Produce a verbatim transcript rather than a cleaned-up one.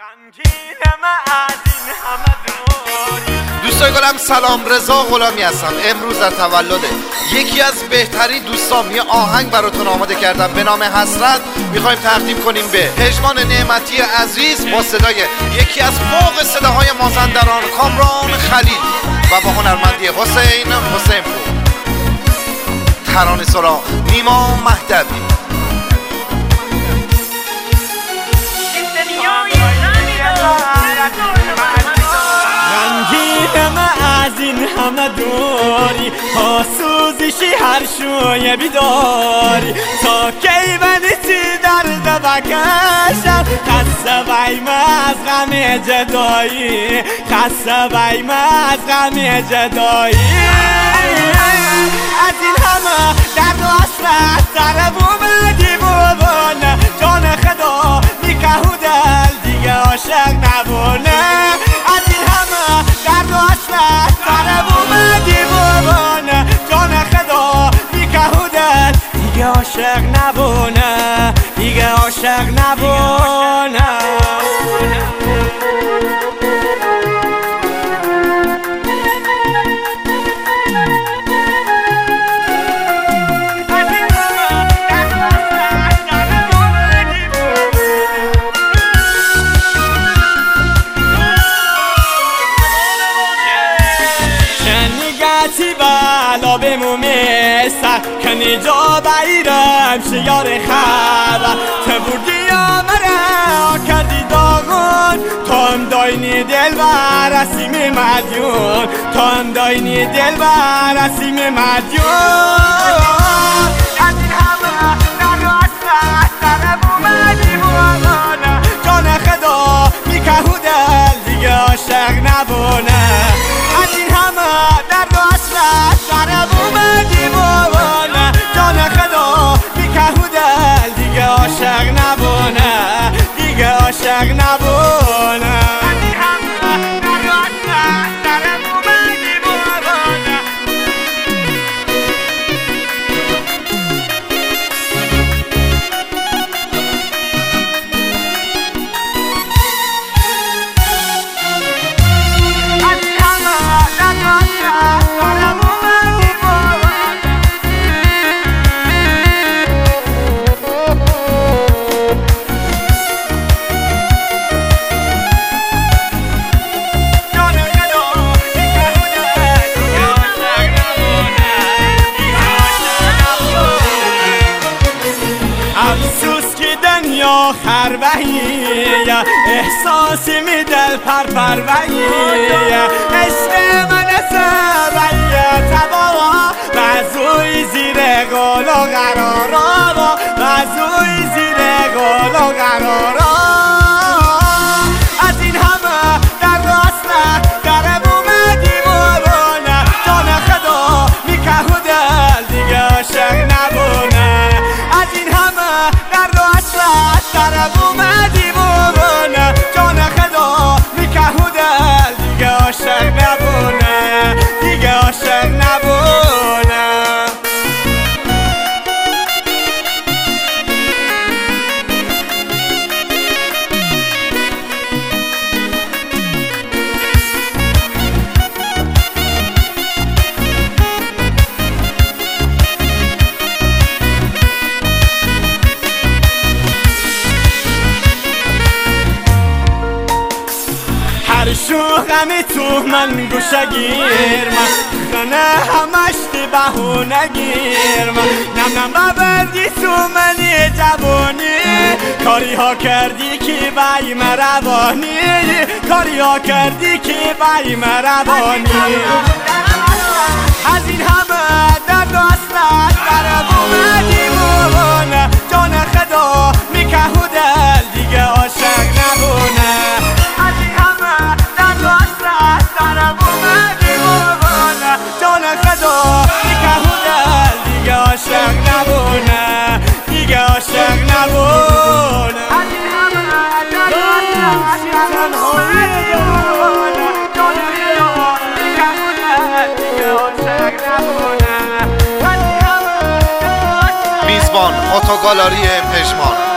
دوستای گلم سلام، رضا غلامی هستم. امروز در تولده یکی از بهترین دوستام یه آهنگ براتون آماده کردم به نام حسرت. میخوایم تقدیم کنیم به پژمان نعمتی عزیز با صدای یکی از فوق صداهای مازندران کامران خلیل و با هنرمندی حسین حسین پور. ترانه سرا نیما مهدوی. رنگینم از این همه دوری ها، سوزشی هر شوی بیداری تا کی بنیتی درد بکشم. خسته بیم از غم جدایی، خسته بیم از غم جدایی. از این همه درد و حسرت سر بوم دیوانه، جان خدا میکهو دل دیگه عاشق نبونه. از این همه درد و حسرت سر بوم دیوانه، جان خدا میکهو دل دیگه عاشق نبونه، دیگه عاشق نبونه. بالا بمومیستن کنی جا بایرم شیار خبر تو بردی آمره کردی داغون تا هم داینی دل برسیم مدیون، تا هم داینی دل برسیم مدیون. از این همه در راست سر بومدی بومانه، جان خدا میکهو دل دیگه عاشق نبونه. از این همه در راست سر بومدی بومانه، جان خدا میکهو دل دیگه عاشق نبونه، دیگه عاشق نبونه. دنیا خربهیه احساسی می دل پر پر بهیه، عشق من سبیه تباوا بزوی زیر گل و قرارا، بزوی زیر گل و قرارا. از این همه در راست در بوم دیوانه، جان خدا میکهو دل دیگه عاشق نبونه. از این همه در راست در بوم دیوانه، جان خدا میکهو دل دیگه عاشق نبونه، دیگه عاشق نبونه. شوخمی تو من گوشه گیر من خانه همش دی بهونه گیر من، نم نم ببردی تو منی جوانی، کاری ها کردی که بای مروانی، کاری ها کردی که بای مروانی. از این همه در راست در بوم دیوانه، جان خدا میکهو دل دیگه عاشق نبونه. عاشق نبونه، دیگه عاشق نبونه. از این همه در راست تنهایی دیوانه، جان خدا میکهو دل دیگه عاشق نبونه. میزبان اتوگالری پژمان.